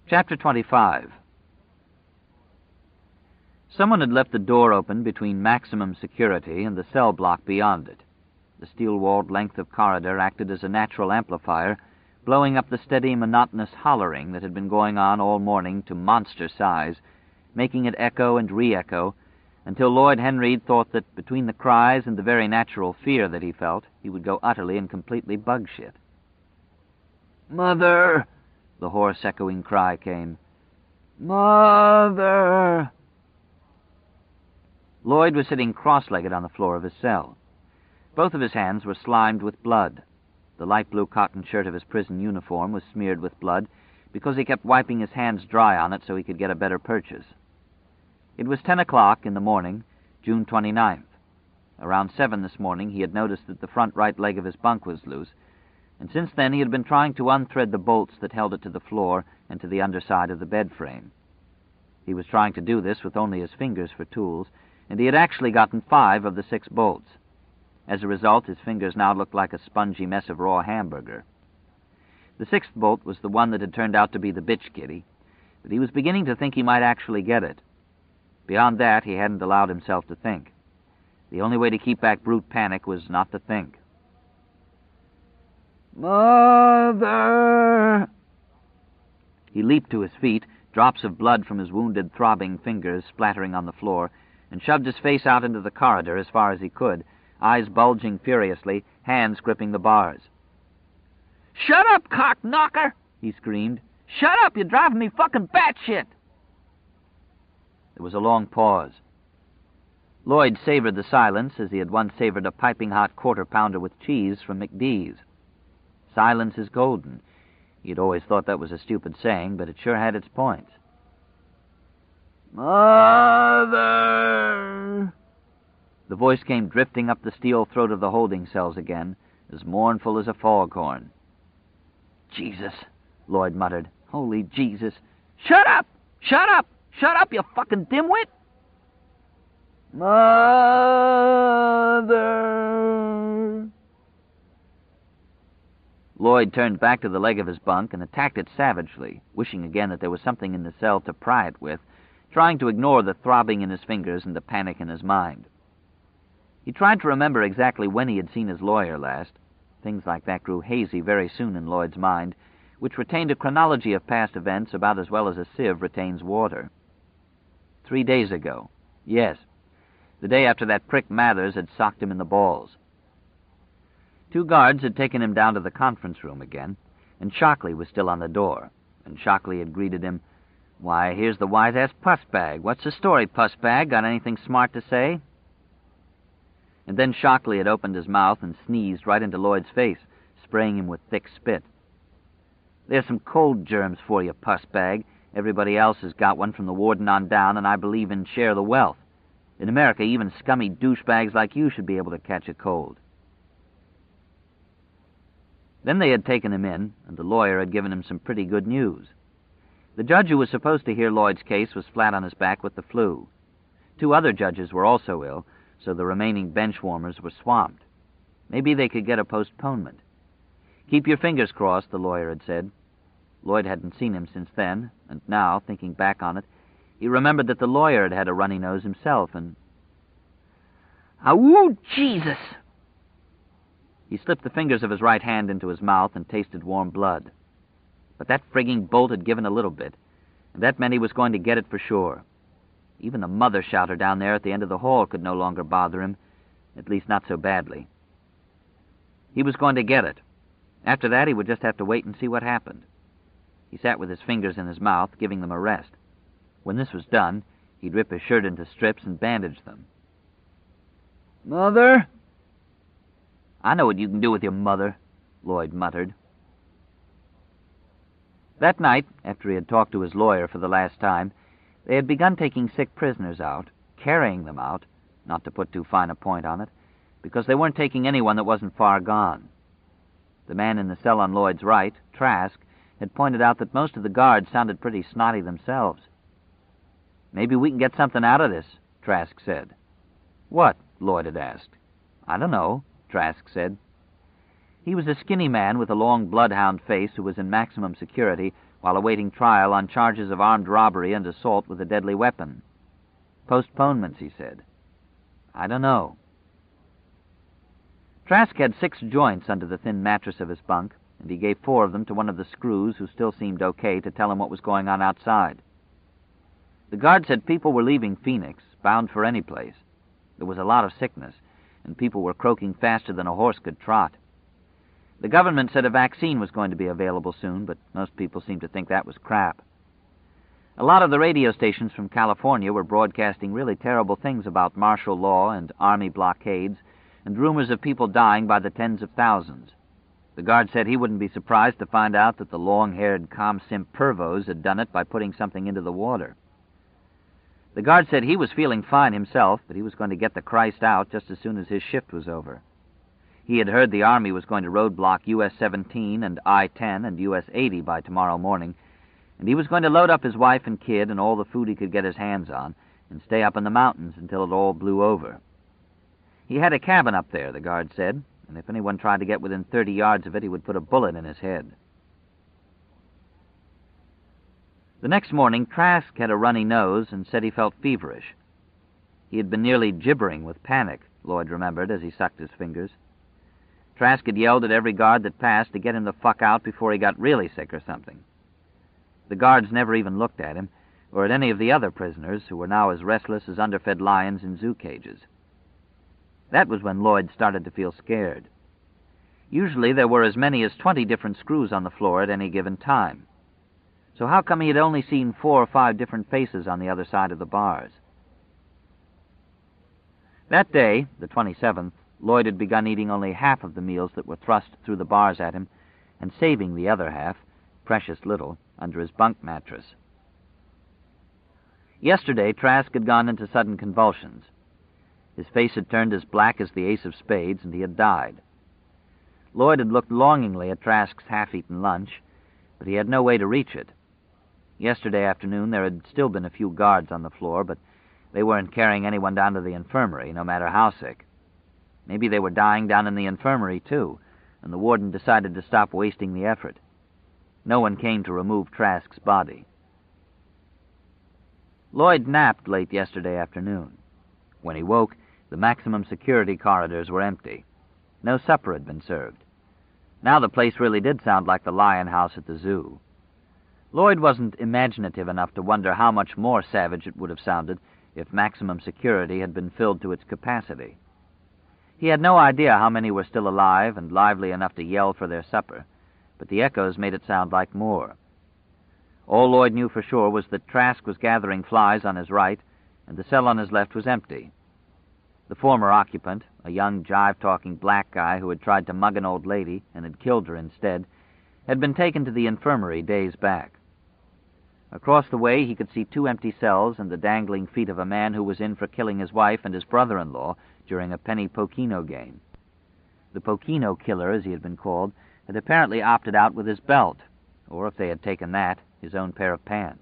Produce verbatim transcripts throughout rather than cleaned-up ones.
Chapter twenty-five. Someone had left the door open between maximum security and the cell block beyond it. The steel-walled length of corridor acted as a natural amplifier, blowing up the steady, monotonous hollering that had been going on all morning to monster size, making it echo and re-echo, until Lloyd Henreid thought that between the cries and the very natural fear that he felt, he would go utterly and completely bug-shit. "Mother!" the hoarse, echoing cry came. "Mother!" Lloyd was sitting cross-legged on the floor of his cell. Both of his hands were slimed with blood. The light blue cotton shirt of his prison uniform was smeared with blood because he kept wiping his hands dry on it so he could get a better purchase. It was ten o'clock in the morning, June twenty-ninth. Around seven this morning he had noticed that the front right leg of his bunk was loose, and since then he had been trying to unthread the bolts that held it to the floor and to the underside of the bed frame. He was trying to do this with only his fingers for tools, and he had actually gotten five of the six bolts. As a result, his fingers now looked like a spongy mess of raw hamburger. The sixth bolt was the one that had turned out to be the bitch kitty, but he was beginning to think he might actually get it. Beyond that, he hadn't allowed himself to think. The only way to keep back brute panic was not to think. "Mother!" He leaped to his feet, drops of blood from his wounded, throbbing fingers splattering on the floor, and shoved his face out into the corridor as far as he could, eyes bulging furiously, hands gripping the bars. "Shut up, cock knocker!" he screamed. "Shut up! You're driving me fucking batshit!" There was a long pause. Lloyd savored the silence as he had once savored a piping-hot quarter-pounder with cheese from McDee's. Silence is golden. He had always thought that was a stupid saying, but it sure had its points. "Mother!" The voice came drifting up the steel throat of the holding cells again, as mournful as a foghorn. "Jesus," Lloyd muttered. "Holy Jesus." "Shut up! Shut up! Shut up, you fucking dimwit!" "Mother!" Lloyd turned back to the leg of his bunk and attacked it savagely, wishing again that there was something in the cell to pry it with, trying to ignore the throbbing in his fingers and the panic in his mind. He tried to remember exactly when he had seen his lawyer last. Things like that grew hazy very soon in Lloyd's mind, which retained a chronology of past events about as well as a sieve retains water. Three days ago. Yes. The day after that prick Mathers had socked him in the balls. Two guards had taken him down to the conference room again, and Shockley was still on the door, and Shockley had greeted him, "Why, here's the wise-ass Pussbag. What's the story, Pussbag? Got anything smart to say?" And then Shockley had opened his mouth and sneezed right into Lloyd's face, spraying him with thick spit. "There's some cold germs for you, Pussbag. Everybody else has got one from the warden on down, and I believe in share the wealth. In America, even scummy douchebags like you should be able to catch a cold." Then they had taken him in, and the lawyer had given him some pretty good news. The judge who was supposed to hear Lloyd's case was flat on his back with the flu. Two other judges were also ill, so the remaining bench warmers were swamped. Maybe they could get a postponement. "Keep your fingers crossed," the lawyer had said. Lloyd hadn't seen him since then, and now, thinking back on it, he remembered that the lawyer had had a runny nose himself, and... "Awoo, Jesus!" He slipped the fingers of his right hand into his mouth and tasted warm blood. But that frigging bolt had given a little bit, and that meant he was going to get it for sure. Even the mother shouter down there at the end of the hall could no longer bother him, at least not so badly. He was going to get it. After that, he would just have to wait and see what happened. He sat with his fingers in his mouth, giving them a rest. When this was done, he'd rip his shirt into strips and bandage them. "Mother?" "I know what you can do with your mother," Lloyd muttered. That night, after he had talked to his lawyer for the last time, they had begun taking sick prisoners out, carrying them out, not to put too fine a point on it, because they weren't taking anyone that wasn't far gone. The man in the cell on Lloyd's right, Trask, had pointed out that most of the guards sounded pretty snotty themselves. "Maybe we can get something out of this," Trask said. "What?" Lloyd had asked. "I don't know," Trask said. He was a skinny man with a long bloodhound face who was in maximum security while awaiting trial on charges of armed robbery and assault with a deadly weapon. Postponements, he said. I don't know. Trask had six joints under the thin mattress of his bunk, and he gave four of them to one of the screws who still seemed okay to tell him what was going on outside. The guard said people were leaving Phoenix, bound for any place. There was a lot of sickness, and people were croaking faster than a horse could trot. The government said a vaccine was going to be available soon, but most people seemed to think that was crap. A lot of the radio stations from California were broadcasting really terrible things about martial law and army blockades, and rumors of people dying by the tens of thousands. The guard said he wouldn't be surprised to find out that the long-haired ComSimp pervos had done it by putting something into the water. The guard said he was feeling fine himself, but he was going to get the Christ out just as soon as his shift was over. He had heard the Army was going to roadblock U S seventeen and I ten and U S eighty by tomorrow morning, and he was going to load up his wife and kid and all the food he could get his hands on and stay up in the mountains until it all blew over. He had a cabin up there, the guard said, and if anyone tried to get within thirty yards of it, he would put a bullet in his head. The next morning, Trask had a runny nose and said he felt feverish. He had been nearly gibbering with panic, Lloyd remembered as he sucked his fingers. Trask had yelled at every guard that passed to get him the fuck out before he got really sick or something. The guards never even looked at him, or at any of the other prisoners who were now as restless as underfed lions in zoo cages. That was when Lloyd started to feel scared. Usually there were as many as twenty different screws on the floor at any given time. So how come he had only seen four or five different faces on the other side of the bars? That day, the twenty-seventh, Lloyd had begun eating only half of the meals that were thrust through the bars at him, and saving the other half, precious little, under his bunk mattress. Yesterday, Trask had gone into sudden convulsions. His face had turned as black as the ace of spades, and he had died. Lloyd had looked longingly at Trask's half-eaten lunch, but he had no way to reach it. Yesterday afternoon there had still been a few guards on the floor, but they weren't carrying anyone down to the infirmary, no matter how sick. Maybe they were dying down in the infirmary, too, and the warden decided to stop wasting the effort. No one came to remove Trask's body. Lloyd napped late yesterday afternoon. When he woke, the maximum security corridors were empty. No supper had been served. Now the place really did sound like the lion house at the zoo. Lloyd wasn't imaginative enough to wonder how much more savage it would have sounded if maximum security had been filled to its capacity. He had no idea how many were still alive and lively enough to yell for their supper, but the echoes made it sound like more. All Lloyd knew for sure was that Trask was gathering flies on his right, and the cell on his left was empty. The former occupant, a young jive-talking black guy who had tried to mug an old lady and had killed her instead, had been taken to the infirmary days back. Across the way he could see two empty cells and the dangling feet of a man who was in for killing his wife and his brother-in-law during a penny Pokino game. The Pokino killer, as he had been called, had apparently opted out with his belt, or if they had taken that, his own pair of pants.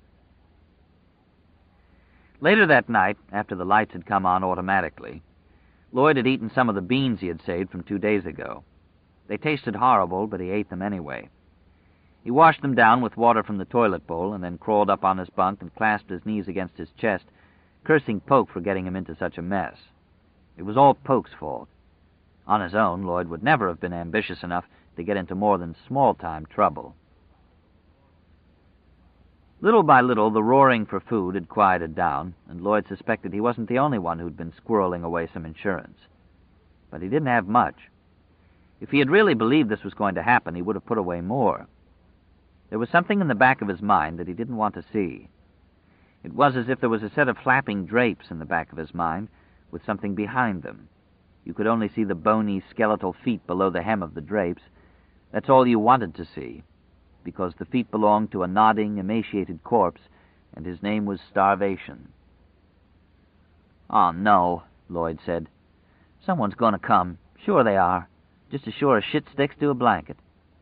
Later that night, after the lights had come on automatically, Lloyd had eaten some of the beans he had saved from two days ago. They tasted horrible, but he ate them anyway. He washed them down with water from the toilet bowl and then crawled up on his bunk and clasped his knees against his chest, cursing Poke for getting him into such a mess. It was all Poke's fault. On his own, Lloyd would never have been ambitious enough to get into more than small-time trouble. Little by little, the roaring for food had quieted down, and Lloyd suspected he wasn't the only one who'd been squirreling away some insurance. But he didn't have much. If he had really believed this was going to happen, he would have put away more. There was something in the back of his mind that he didn't want to see. It was as if there was a set of flapping drapes in the back of his mind, with something behind them. You could only see the bony, skeletal feet below the hem of the drapes. That's all you wanted to see, because the feet belonged to a nodding, emaciated corpse, and his name was Starvation. "Oh, no," Lloyd said. "Someone's going to come. Sure they are. Just as sure as shit sticks to a blanket."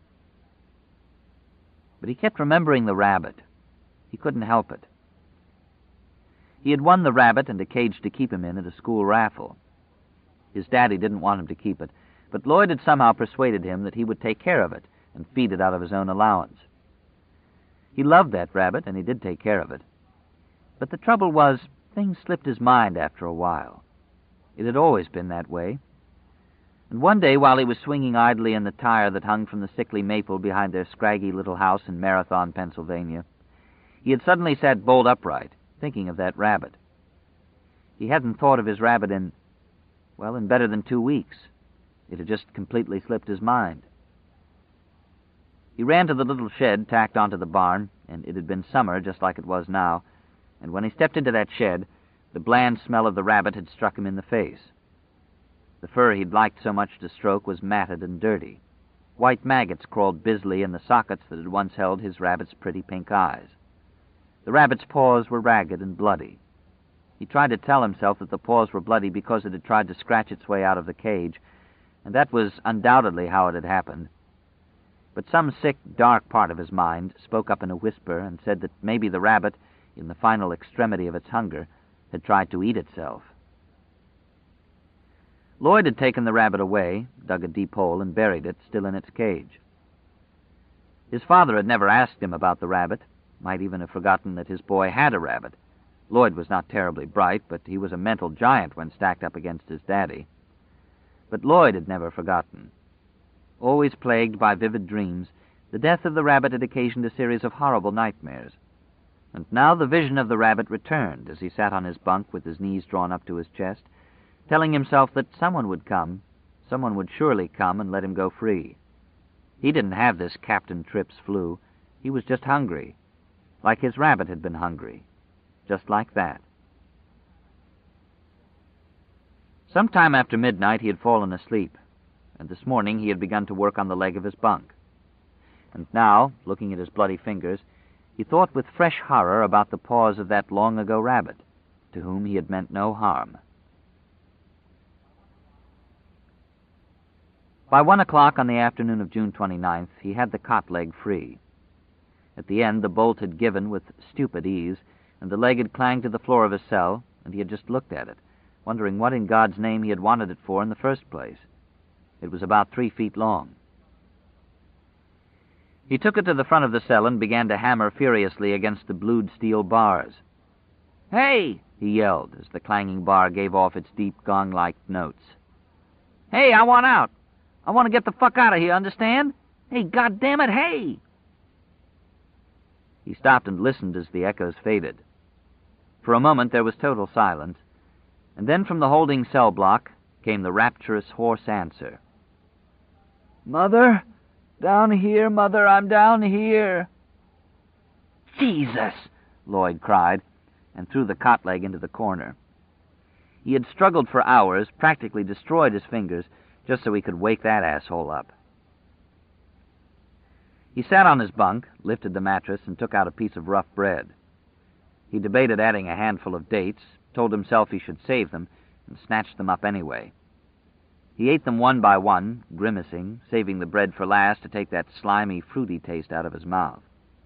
But he kept remembering the rabbit. He couldn't help it. He had won the rabbit and a cage to keep him in at a school raffle. His daddy didn't want him to keep it, but Lloyd had somehow persuaded him that he would take care of it and feed it out of his own allowance. He loved that rabbit, and he did take care of it. But the trouble was, things slipped his mind after a while. It had always been that way. And one day, while he was swinging idly in the tire that hung from the sickly maple behind their scraggy little house in Marathon, Pennsylvania, he had suddenly sat bolt upright, thinking of that rabbit. He hadn't thought of his rabbit in, well, in better than two weeks. It had just completely slipped his mind. He ran to the little shed tacked onto the barn, and it had been summer just like it was now, and when he stepped into that shed, the bland smell of the rabbit had struck him in the face. The fur he'd liked so much to stroke was matted and dirty. White maggots crawled busily in the sockets that had once held his rabbit's pretty pink eyes. The rabbit's paws were ragged and bloody. He tried to tell himself that the paws were bloody because it had tried to scratch its way out of the cage, and that was undoubtedly how it had happened. But some sick, dark part of his mind spoke up in a whisper and said that maybe the rabbit, in the final extremity of its hunger, had tried to eat itself. Lloyd had taken the rabbit away, dug a deep hole, and buried it, still in its cage. His father had never asked him about the rabbit, might even have forgotten that his boy had a rabbit. Lloyd was not terribly bright, but he was a mental giant when stacked up against his daddy. But Lloyd had never forgotten. Always plagued by vivid dreams, the death of the rabbit had occasioned a series of horrible nightmares. And now the vision of the rabbit returned as he sat on his bunk with his knees drawn up to his chest, telling himself that someone would come, someone would surely come and let him go free. He didn't have this Captain Tripp's flu. He was just hungry, like his rabbit had been hungry, just like that. Sometime after midnight he had fallen asleep, and this morning he had begun to work on the leg of his bunk. And now, looking at his bloody fingers, he thought with fresh horror about the paws of that long-ago rabbit, to whom he had meant no harm. By one o'clock on the afternoon of June twenty-ninth, he had the cot leg free. At the end, the bolt had given with stupid ease, and the leg had clanged to the floor of his cell, and he had just looked at it, wondering what in God's name he had wanted it for in the first place. It was about three feet long. He took it to the front of the cell and began to hammer furiously against the blued steel bars. "Hey!" he yelled as the clanging bar gave off its deep gong-like notes. "Hey, I want out! I want to get the fuck out of here, understand? Hey, goddammit, hey!" He stopped and listened as the echoes faded. For a moment there was total silence, and then from the holding cell block came the rapturous, hoarse answer. "Mother? Down here, Mother, I'm down here." "Jesus!" Lloyd cried, and threw the cot leg into the corner. He had struggled for hours, practically destroyed his fingers, just so he could wake that asshole up. He sat on his bunk, lifted the mattress, and took out a piece of rough bread. He debated adding a handful of dates, told himself he should save them, and snatched them up anyway. He ate them one by one, grimacing, saving the bread for last to take that slimy, fruity taste out of his mouth.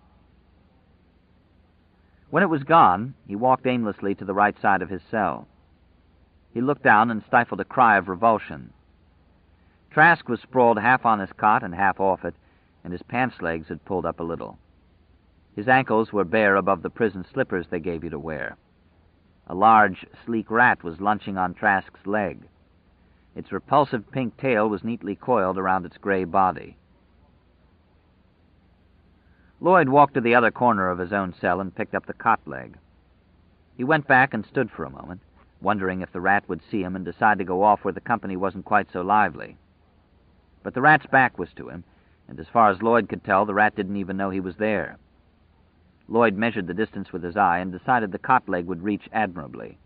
When it was gone, he walked aimlessly to the right side of his cell. He looked down and stifled a cry of revulsion. Trask was sprawled half on his cot and half off it, and his pants legs had pulled up a little. His ankles were bare above the prison slippers they gave you to wear. A large, sleek rat was lunching on Trask's leg. Its repulsive pink tail was neatly coiled around its gray body. Lloyd walked to the other corner of his own cell and picked up the cot leg. He went back and stood for a moment, wondering if the rat would see him and decide to go off where the company wasn't quite so lively. But the rat's back was to him, and as far as Lloyd could tell, the rat didn't even know he was there. Lloyd measured the distance with his eye and decided the cot leg would reach admirably.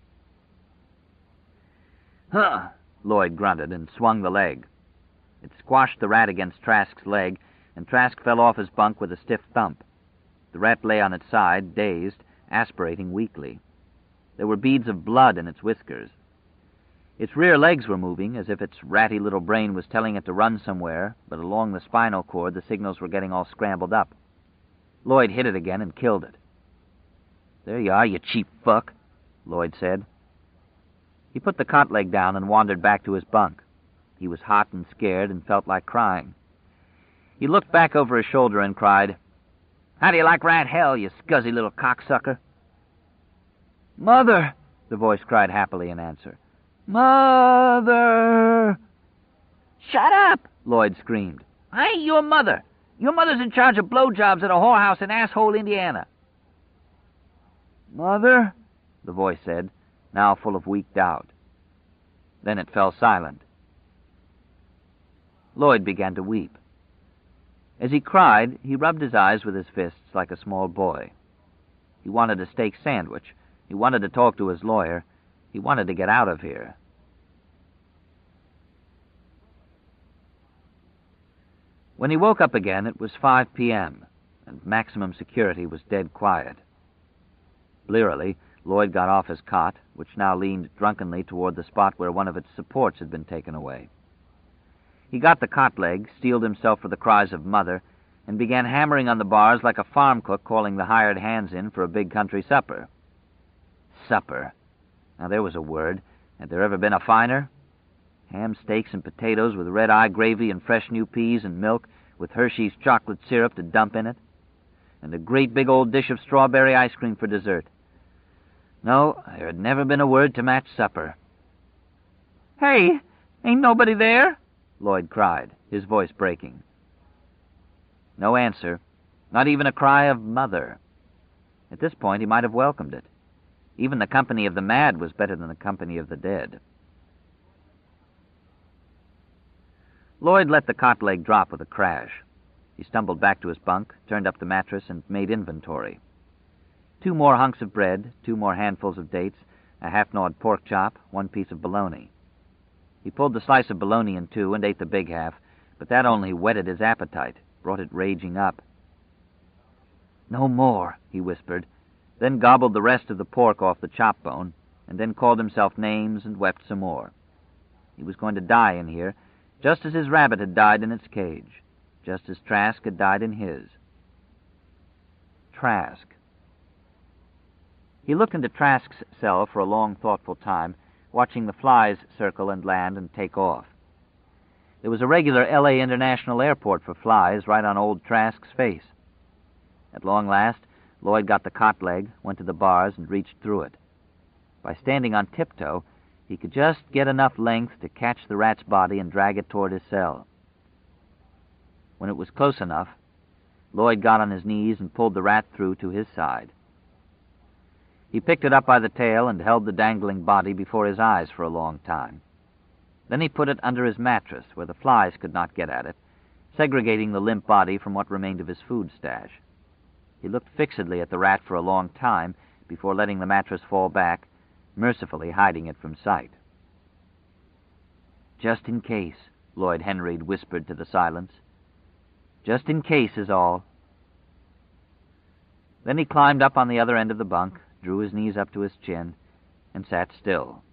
"Huh!" Lloyd grunted and swung the leg. It squashed the rat against Trask's leg, and Trask fell off his bunk with a stiff thump. The rat lay on its side, dazed, aspirating weakly. There were beads of blood in its whiskers. Its rear legs were moving, as if its ratty little brain was telling it to run somewhere, but along the spinal cord the signals were getting all scrambled up. Lloyd hit it again and killed it. "There you are, you cheap fuck," Lloyd said. He put the cot leg down and wandered back to his bunk. He was hot and scared and felt like crying. He looked back over his shoulder and cried, "How do you like rat hell, you scuzzy little cocksucker?" "Mother!" the voice cried happily in answer. "Mother!" "Shut up!" Lloyd screamed. "I ain't your mother. Your mother's in charge of blowjobs at a whorehouse in Asshole, Indiana." "Mother?" the voice said, now full of weak doubt. Then it fell silent. Lloyd began to weep. As he cried, he rubbed his eyes with his fists like a small boy. He wanted a steak sandwich. He wanted to talk to his lawyer. He wanted to get out of here. When he woke up again, it was five p.m., and maximum security was dead quiet. Blearily, Lloyd got off his cot, which now leaned drunkenly toward the spot where one of its supports had been taken away. He got the cot leg, steeled himself for the cries of mother, and began hammering on the bars like a farm cook calling the hired hands in for a big country supper. Supper. Now there was a word. Had there ever been a finer? Ham steaks and potatoes with red-eye gravy and fresh new peas and milk with Hershey's chocolate syrup to dump in it, and a great big old dish of strawberry ice cream for dessert. No, there had never been a word to match supper. "Hey, ain't nobody there?" Lloyd cried, his voice breaking. No answer, not even a cry of mother. At this point, he might have welcomed it. Even the company of the mad was better than the company of the dead. Lloyd let the cot leg drop with a crash. He stumbled back to his bunk, turned up the mattress, and made inventory. Two more hunks of bread, two more handfuls of dates, a half-gnawed pork chop, one piece of bologna. He pulled the slice of bologna in two and ate the big half, but that only whetted his appetite, brought it raging up. "No more," he whispered, then gobbled the rest of the pork off the chop bone, and then called himself names and wept some more. He was going to die in here, just as his rabbit had died in its cage, just as Trask had died in his. Trask. He looked into Trask's cell for a long, thoughtful time, watching the flies circle and land and take off. There was a regular L A International Airport for flies right on old Trask's face. At long last, Lloyd got the cot leg, went to the bars, and reached through it. By standing on tiptoe, he could just get enough length to catch the rat's body and drag it toward his cell. When it was close enough, Lloyd got on his knees and pulled the rat through to his side. He picked it up by the tail and held the dangling body before his eyes for a long time. Then he put it under his mattress, where the flies could not get at it, segregating the limp body from what remained of his food stash. He looked fixedly at the rat for a long time before letting the mattress fall back, mercifully hiding it from sight. "Just in case," Lloyd Henreid whispered to the silence. "Just in case is all." Then he climbed up on the other end of the bunk, drew his knees up to his chin, and sat still.